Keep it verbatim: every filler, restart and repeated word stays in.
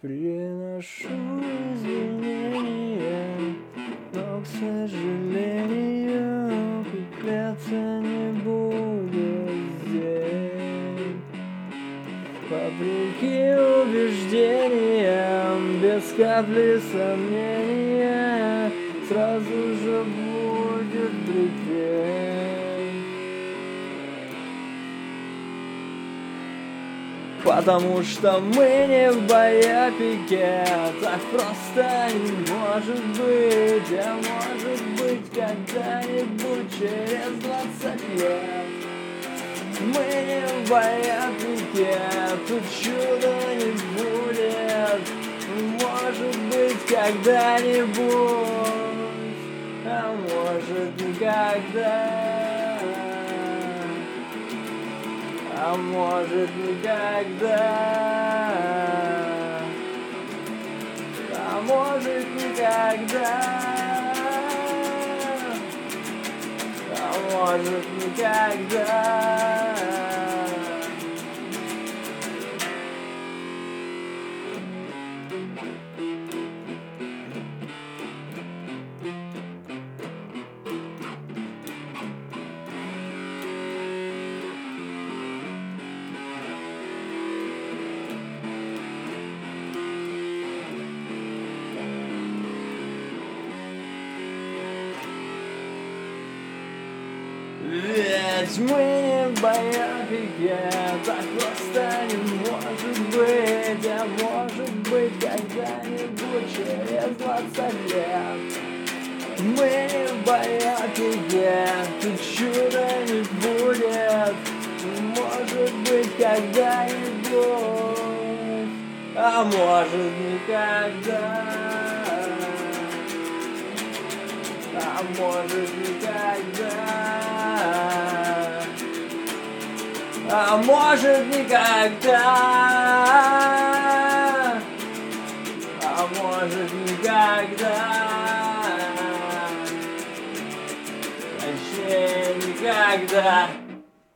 Приношу извинения, но, к сожалению, купляться не буду здесь. Вопреки убеждениям, без капли сомнения, сразу же будет припев. Потому что мы не в боепике, так просто не может быть. А может быть когда-нибудь через двадцать лет. Мы не в боепике, тут чуда не будет. Может быть когда-нибудь, а может никогда. А может никогда, а может никогда, а может никогда. Ведь мы не в боепике, так просто не может быть. А может быть когда-нибудь через двадцать лет. Мы не в боепике, тут чуда не будет. Может быть когда-нибудь, а может никогда. А может никогда, а может никогда, а может никогда, вообще никогда.